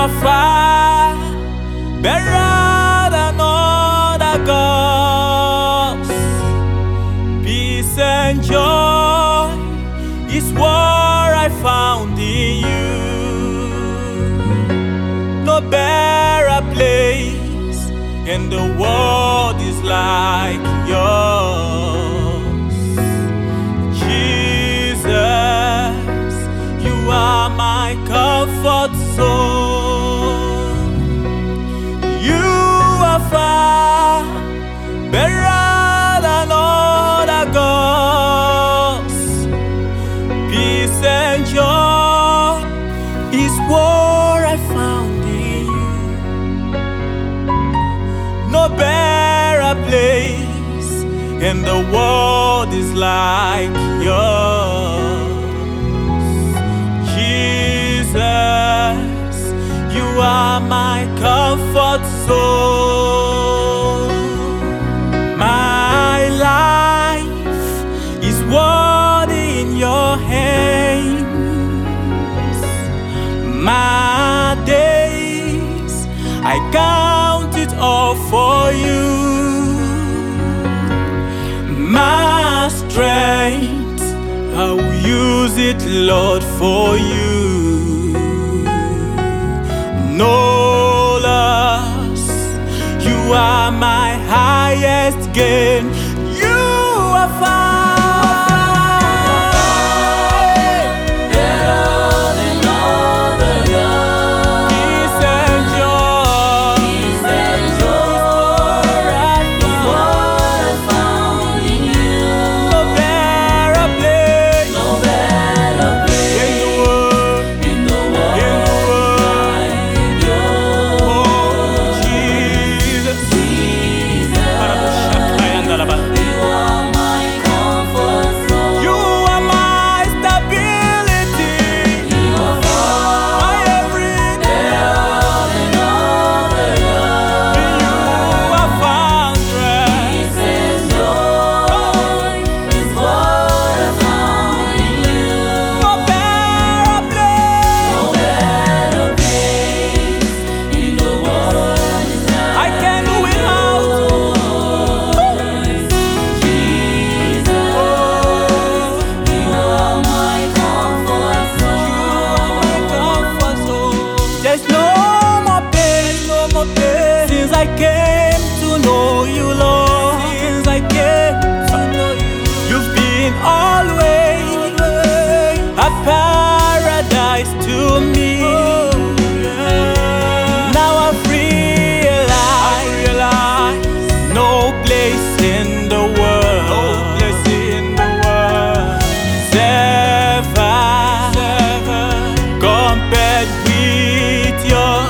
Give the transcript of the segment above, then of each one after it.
are far better than other gods. Peace and joy is what I found in you. No better place in the world is like yours. Jesus, you are my comfort zone. You are far better than other gods. Peace and joy is what I found in you. No better place in the world is like yours. Jesus, you are my comfort zone. My life is what in your hands. My days, I count it all for you. My strength, I will use it, Lord, for you. No loss, you are my highest gain. You are far since I came to know you, Lord. Since I came to know you, you've been always a paradise to me. Now I've realized no place in the world, is ever compared with yours.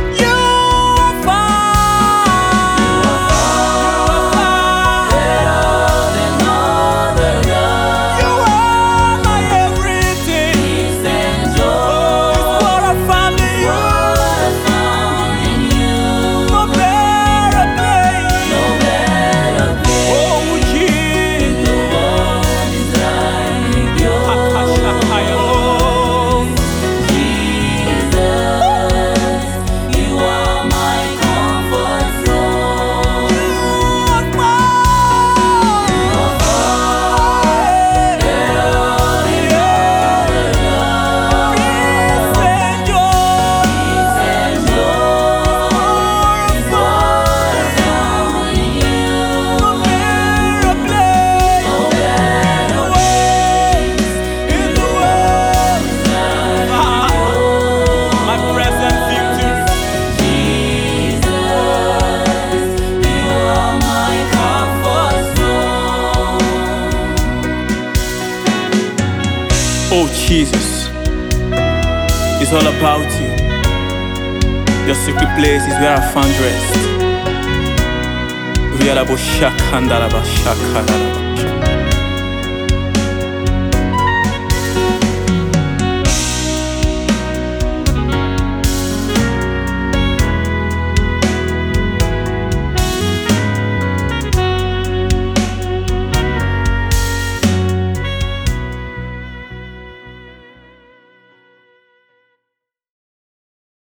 Oh Jesus, it's all about you. Your secret place is where I found rest.